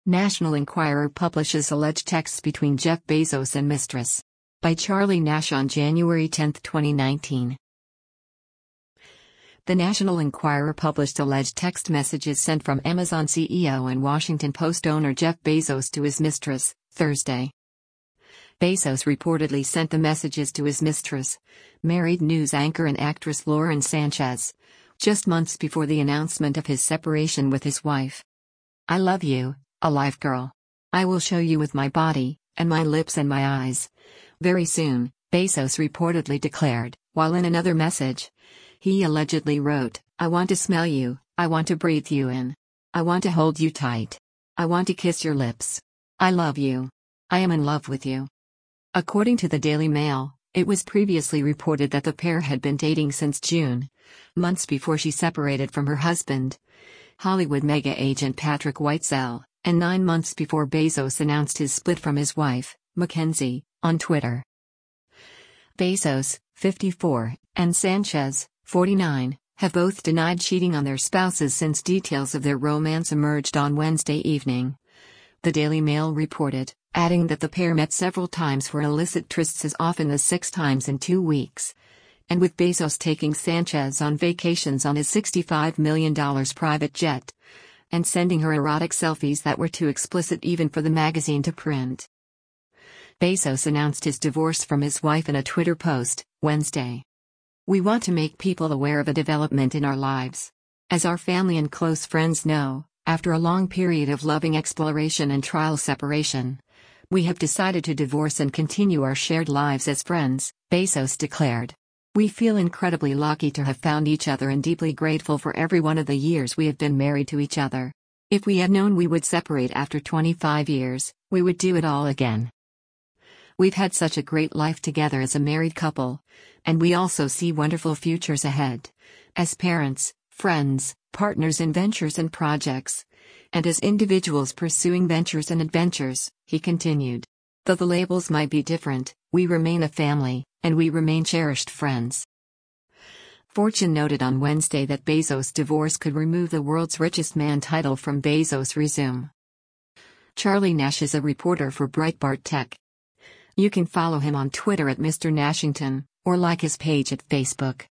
National Enquirer publishes alleged texts between Jeff Bezos and mistress. By Charlie Nash on January 10, 2019. The National Enquirer published alleged text messages sent from Amazon CEO and Washington Post owner Jeff Bezos to his mistress, Thursday. Bezos reportedly sent the messages to his mistress, married news anchor and actress Lauren Sanchez, just months before the announcement of his separation with his wife. "I love you, alive girl. I will show you with my body, and my lips and my eyes. Very soon," Bezos reportedly declared, while in another message, he allegedly wrote, "I want to smell you, I want to breathe you in. I want to hold you tight. I want to kiss your lips. I love you. I am in love with you." According to the Daily Mail, it was previously reported that the pair had been dating since June, months before she separated from her husband, Hollywood mega agent Patrick Whitesell, and 9 months before Bezos announced his split from his wife, Mackenzie, on Twitter. Bezos, 54, and Sanchez, 49, have both denied cheating on their spouses since details of their romance emerged on Wednesday evening. The Daily Mail reported, adding that the pair met several times for illicit trysts, as often as 6 times in 2 weeks. And with Bezos taking Sanchez on vacations on his $65 million private jet, and sending her erotic selfies that were too explicit even for the magazine to print. Bezos announced his divorce from his wife in a Twitter post, Wednesday. "We want to make people aware of a development in our lives. As our family and close friends know, after a long period of loving exploration and trial separation, we have decided to divorce and continue our shared lives as friends," Bezos declared. "We feel incredibly lucky to have found each other and deeply grateful for every one of the years we have been married to each other. If we had known we would separate after 25 years, we would do it all again. We've had such a great life together as a married couple, and we also see wonderful futures ahead. As parents, friends, partners in ventures and projects, and as individuals pursuing ventures and adventures," he continued. "Though the labels might be different, we remain a family, and we remain cherished friends." Fortune noted on Wednesday that Bezos' divorce could remove the world's richest man title from Bezos' resume. Charlie Nash is a reporter for Breitbart Tech. You can follow him on Twitter at Mr. Nashington, or like his page at Facebook.